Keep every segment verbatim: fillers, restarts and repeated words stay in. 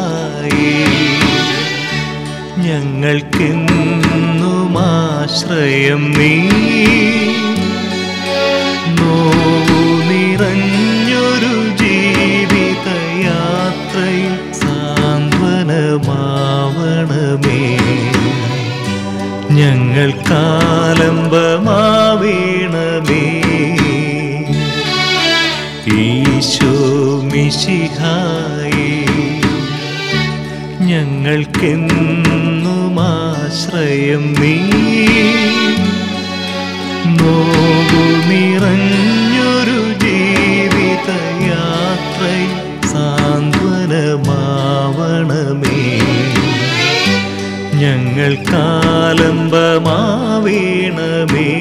ഞങ്ങൾക്കെന്നും ആശ്രയം നീ. നോവു നിറഞ്ഞൊരു ജീവിതയാത്രയിൽ സാന്ത്വനമാവണമേ. ഞങ്ങൾക്കാലംബമാവേണമേ. ഈശോ മിശിഹായേ, ഞങ്ങൾക്കെന്നും ആശ്രയം നീ. നോവു നിറഞ്ഞൊരു ജീവിതയാത്രയിൽ സാന്ത്വനമാവണമേ. ഞങ്ങൾക്കാലംബമാവേണമേ.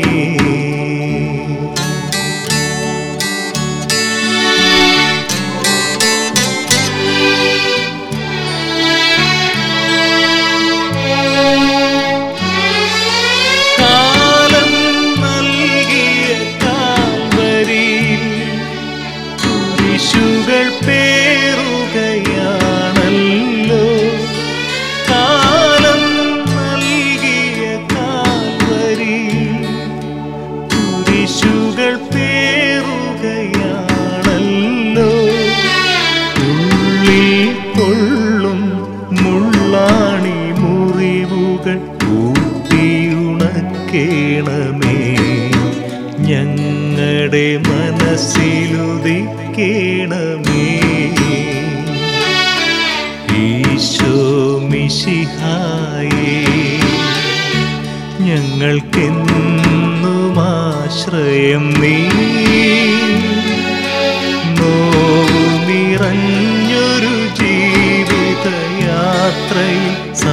കുരിശുകൾ പേറുകയാണല്ലോ കാലം നൽകിയ കാൽവരി. കുരിശുകൾ പേറുകയാണല്ലോ. ഉള്ളിൽ കൊള്ളും മുള്ളാണി മുറിവുകൾ ഊട്ടിയുണക്കേണമേ. ഞങ്ങളുടെ മനസ്സിലുദിക്കേണമേ. ഈശോ മിശിഹായേ, ഞങ്ങൾക്കെന്നും ആശ്രയം നീ. നോവു നിറഞ്ഞൊരു ജീവിതയാത്രയിൽ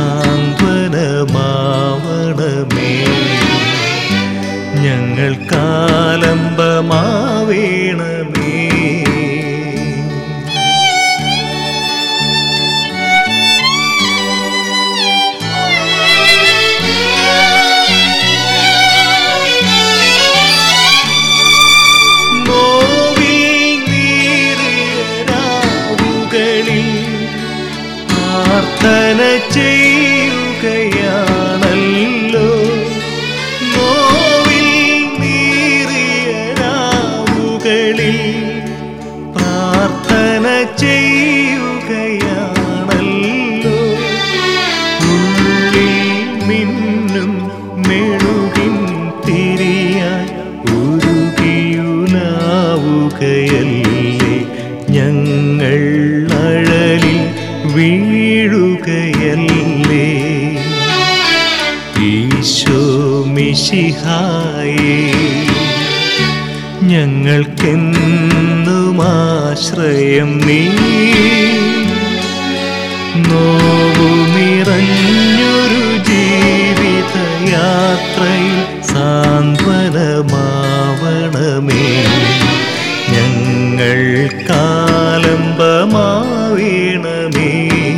സാന്ത്വനമാവണമേ. ഞങ്ങൾക്കാലംബമാവേണമേ. നോവിൽ നീറിയ രാവുകളിൽ പ്രാർത്ഥന ചെയ്യുകയാണല്ലോ. പ്രാർത്ഥന ചെയ്യുകയാണല്ലോ. ഉള്ളിൽ മിന്നും മെഴുകിൻ തിരിയായി ഉരുകിയുലാവുകയല്ലേ. ഞങ്ങൾ അഴലിൽ വീഴുകയല്ലേ. ഈശോ മിശിഹായേ, ഞങ്ങൾക്കെന്നും ആശ്രയം നീ. നോവു നിറഞ്ഞൊരു ജീവിതയാത്രയിൽ സാന്ത്വനമാവണമേ. ഞങ്ങൾക്കാലംബമാവേണമേ.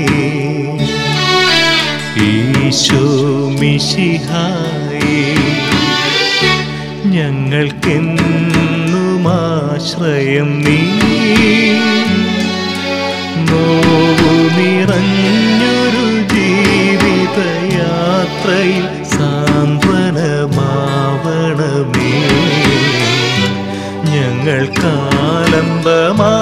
ഈശോ മിശിഹായേ, ഞങ്ങൾക്കെന്നും ആശ്രയം നീ. നോവു നിറഞ്ഞൊരു ജീവിതയാത്രയിൽ സാന്ത്വനമാവണമേ. ഞങ്ങൾക്കാലംബമാ